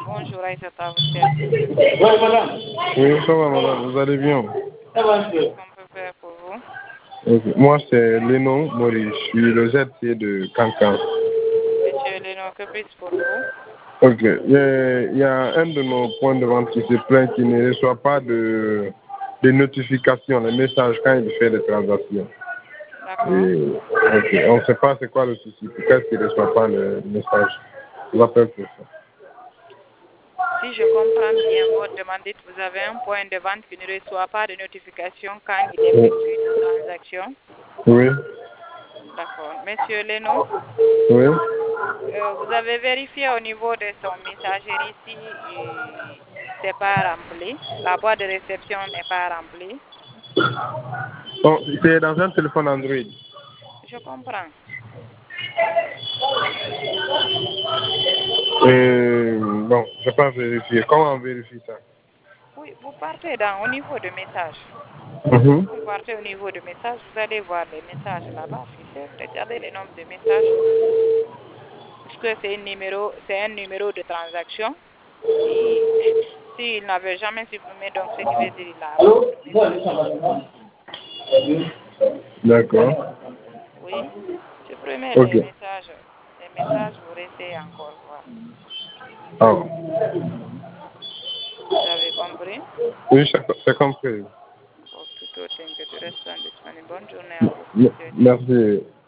Bonjour Aïssata, à votre service. Oui, madame. Oui, ça va, madame. Vous allez bien? Ça va, qu'est-ce qu'on peut faire pour vous? Okay. Moi, c'est Lénon Maurice. Je suis le ZT de Cancan. Monsieur Lénon, que puis-je pour vous? Ok. Il y a un de nos points de vente qui se plaint qu'il ne reçoit pas de notifications, les messages quand il fait des transactions. D'accord. Ok. On ne sait pas c'est quoi le souci. Pourquoi il ne reçoit pas le message? Je l'appelle pour ça. Si je comprends bien votre demande, vous avez un point de vente qui ne reçoit pas de notification quand il effectue une transaction. Oui. D'accord. Monsieur Lénon, Oui. vous avez vérifié au niveau de son messagerie si c'est pas rempli. La boîte de réception n'est pas remplie. Bon, c'est dans un téléphone Android. Je comprends. Bon, je n'ai pas vérifié. Comment on vérifie ça? Oui, vous partez au niveau de messages. Mhm. Vous partez au niveau de messages, vous allez voir les messages là-bas affichés. Regardez le nombre de messages. Puisque c'est un numéro de transaction. S'il n'avait jamais supprimé, donc ce qui veut dire il a beaucoup de messages. D'accord. Oui. Supprimez Ok. les messages. Les messages, vous restez encore voir. Ah. Vous avez compris? Oui, j'ai compris. Pour toute autre inquiétude, restons disponibles. Bonne journée à vous. Merci.